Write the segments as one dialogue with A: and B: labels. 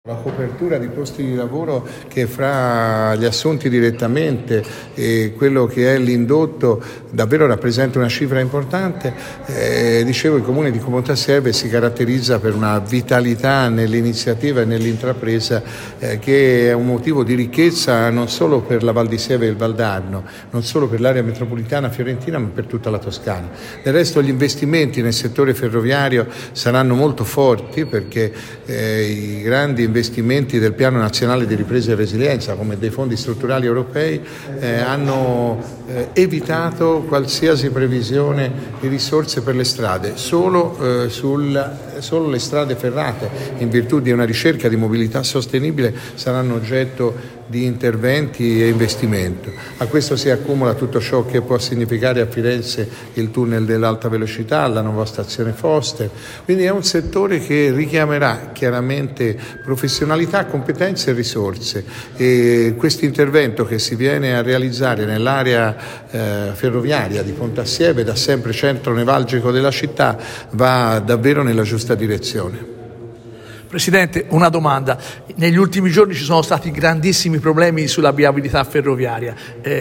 A: La copertura di posti di lavoro che fra gli assunti direttamente e quello che è l'indotto davvero rappresenta una cifra importante. Dicevo, il comune di Pontassieve si caratterizza per una vitalità nell'iniziativa e nell'intrapresa che è un motivo di ricchezza non solo per la Val di Sieve e il Valdarno, non solo per l'area metropolitana fiorentina, ma per tutta la Toscana. Del resto gli investimenti nel settore ferroviario saranno molto forti perché i grandi investimenti del Piano Nazionale di Ripresa e Resilienza, come dei fondi strutturali europei, hanno evitato qualsiasi previsione di risorse per le strade, solo le strade ferrate, in virtù di una ricerca di mobilità sostenibile, saranno oggetto di interventi e investimento. A questo si accumula tutto ciò che può significare a Firenze il tunnel dell'alta velocità, la nuova stazione Foster, quindi è un settore che richiamerà chiaramente professionalità, competenze e risorse, e questo intervento che si viene a realizzare nell'area ferroviaria di Pontassieve, da sempre centro nevralgico della città, va davvero nella giusta direzione.
B: Presidente, una domanda. Negli ultimi giorni ci sono stati grandissimi problemi sulla viabilità ferroviaria.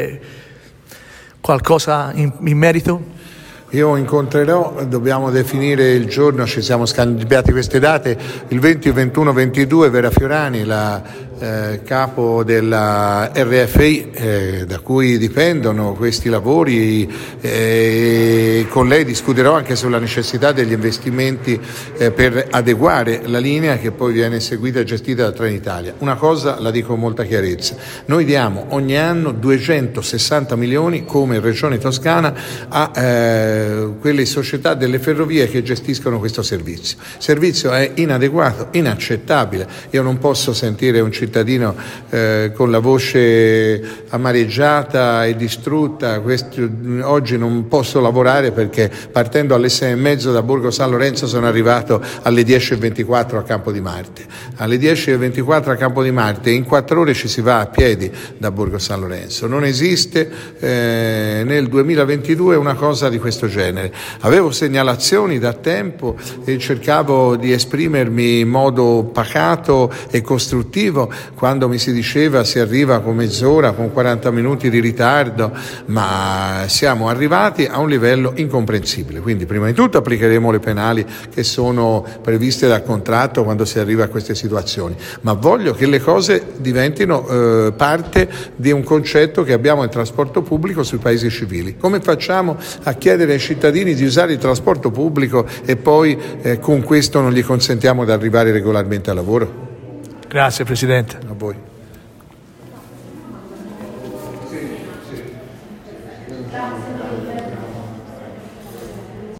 B: Qualcosa in merito?
A: Io incontrerò, dobbiamo definire il giorno, ci siamo scambiati queste date, il 20, 21, 22 Vera Fiorani, la capo della RFI, da cui dipendono questi lavori, con lei discuterò anche sulla necessità degli investimenti per adeguare la linea che poi viene seguita e gestita da Trenitalia. Una cosa la dico con molta chiarezza: noi diamo ogni anno 260 milioni come Regione Toscana a quelle società delle ferrovie che gestiscono questo servizio. Il servizio è inadeguato, inaccettabile. Io non posso sentire un cittadino con la voce amareggiata e distrutta. Oggi non posso lavorare perché partendo alle 6:30 da Borgo San Lorenzo sono arrivato alle 10:24 a Campo di Marte. Alle 10:24 a Campo di Marte, in 4 ore ci si va a piedi da Borgo San Lorenzo. Non esiste nel 2022 una cosa di questo genere. Avevo segnalazioni da tempo e cercavo di esprimermi in modo pacato e costruttivo quando mi si diceva si arriva con mezz'ora, con 40 minuti di ritardo, ma siamo arrivati a un livello incomprensibile. Quindi prima di tutto applicheremo le penali che sono previste dal contratto quando si arriva a queste situazioni, ma voglio che le cose diventino parte di un concetto che abbiamo nel trasporto pubblico sui paesi civili. Come facciamo a chiedere ai cittadini di usare il trasporto pubblico e poi con questo non gli consentiamo di arrivare regolarmente al lavoro?
B: Grazie Presidente.
A: A voi.